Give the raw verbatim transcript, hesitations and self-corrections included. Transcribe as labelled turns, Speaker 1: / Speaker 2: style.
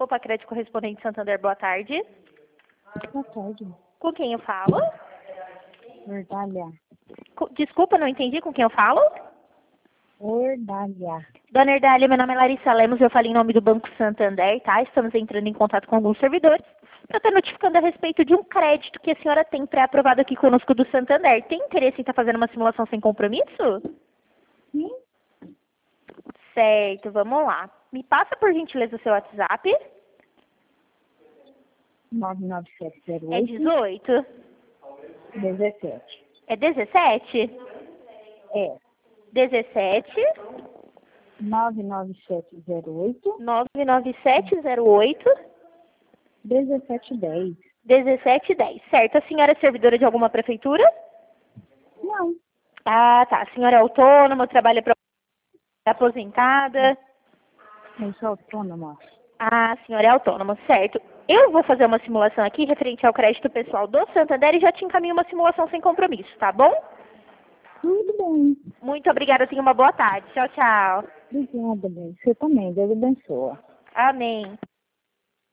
Speaker 1: Copa Crédito Correspondente Santander, boa tarde.
Speaker 2: Boa tarde.
Speaker 1: Com quem eu falo?
Speaker 2: Ordalha.
Speaker 1: Co- Desculpa, não entendi com quem eu falo?
Speaker 2: Ordalha.
Speaker 1: Dona Erdália, meu nome é Larissa Lemos, eu falo em nome do Banco Santander, tá? Estamos entrando em contato com alguns servidores para estar notificando a respeito de um crédito que a senhora tem pré-aprovado aqui conosco do Santander. Tem interesse em estar fazendo uma simulação sem compromisso?
Speaker 2: Sim?
Speaker 1: Certo, vamos lá. Me passa, por gentileza, o seu WhatsApp.
Speaker 2: nove nove sete zero
Speaker 1: É
Speaker 2: oito
Speaker 1: dezoito?
Speaker 2: dezessete.
Speaker 1: É dezessete?
Speaker 2: É.
Speaker 1: dezessete,
Speaker 2: nove nove sete zero oito
Speaker 1: nove nove sete zero oito,
Speaker 2: dezessete dez.
Speaker 1: dezessete dez. Certo, a senhora é servidora de alguma prefeitura?
Speaker 2: Não.
Speaker 1: Ah, tá. A senhora é autônoma, trabalha para aposentada?
Speaker 2: Eu sou autônoma.
Speaker 1: Ah, a senhora é autônoma, certo. Eu vou fazer uma simulação aqui referente ao crédito pessoal do Santander e já te encaminho uma simulação sem compromisso, tá bom?
Speaker 2: Tudo bem.
Speaker 1: Muito obrigada, tenha uma boa tarde. Tchau, tchau.
Speaker 2: Obrigada, bem. Você também. Deus abençoe.
Speaker 1: Amém.